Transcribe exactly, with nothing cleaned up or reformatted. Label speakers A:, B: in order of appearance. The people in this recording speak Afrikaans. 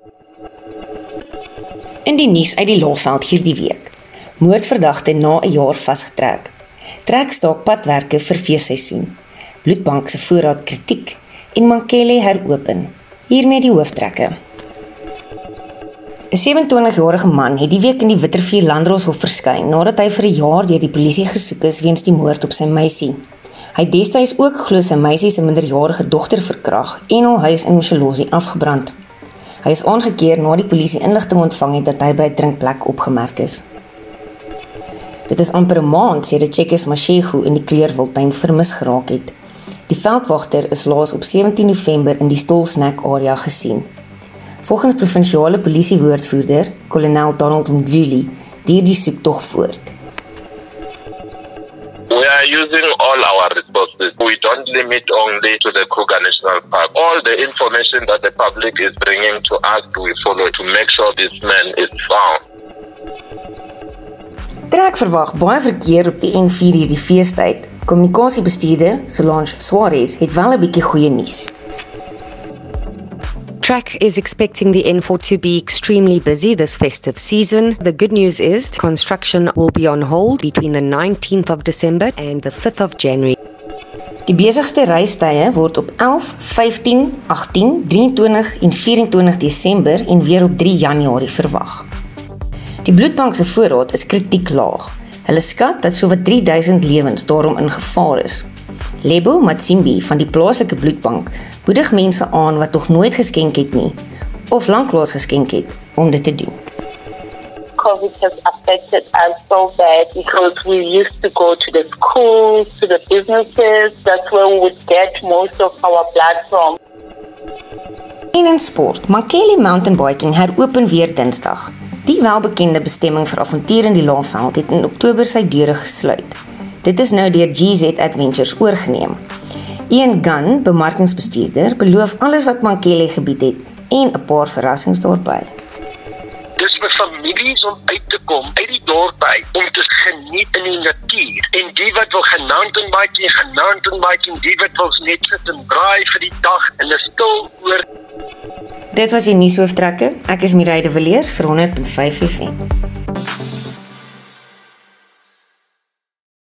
A: In die nuus uit die Laagveld hierdie week. Moordverdagte na 'n jaar vasgetrek. Trekstaak padwerke vir feesseisoen. Bloedbank se voorraad kritiek en Mankele heropen. Hiermee die hooftrekke. 'n sewe-en-twintig-jarige man het die week in die Wittervier Landdroshof verskyn nadat hy vir 'n jaar deur die polisie gesoek is weens die moord op sy meisie. Hy het destyds ook glo sy meisie se minderjarige dogter verkrag en hul huis in Moshelozi afgebrand. Hy is aangekeer na die polisie inligting ontvang het dat hy by 'n drinkplek opgemerk is. Dit is amper 'n maand sedert Checkers Mashego in die Kreerwiltuin vermis geraak het. Die veldwagter is laas op sewentien November in die Stolsnack area gesien. Volgens provinsiale polisiewoordvoerder, kolonel Donald Mdluli, duur die soektog voort.
B: We are using all our resources. We don't limit only to the Kruger National Park. All the information that the public is bringing to us, we follow to make sure this man is found.
A: Trek verwag baie verkeer op die N vier hierdie feestyd. Kommunikasiebestuurder Solange Suarez het wel 'n bietjie goeie nuus.
C: Track is expecting the N four to be extremely busy this festive season. The good news is construction will be on hold between the nineteenth of December and the fifth of January.
A: Die besigste reistye word op elf, vyftien, agttien, drieëntwintig en vyf-en-twintig Desember en weer op drie Januarie verwag. Die bloedbank se voorraad is kritiek laag. Hulle skat dat sowat drie duisend lewens daarom in gevaar is. Lebo Matsimbi van die plaaslike bloedbank moedig mense aan wat nog nooit geskenk het nie, of lanklaas geskenk het, om dit te doen.
D: COVID has affected us so bad because we used to go to the schools, to the businesses. That's where we would get most of our blood from.
A: En in sport, Mankele Mountain Biking heropen weer Dinsdag. Die welbekende bestemming vir avontuur in die Laagveld het in Oktober sy deure gesluit. Dit is nou deur G Z Adventures oorgeneem. Ian Gunn, bemarkingsbestuurder, beloof alles wat Mankele gebied het en 'n paar verrassings daarby.
E: Dis vir families om uit te kom, uit die dorp uit, om te geniet in die natuur. En die wat wil genaamd en biking, genaamd en biking, die wat wil net sit en braai vir die dag en 'n stil oor.
A: Dit was die nuushooftrekke. Ek is Mireille de Villiers vir honderd punt vyf F M.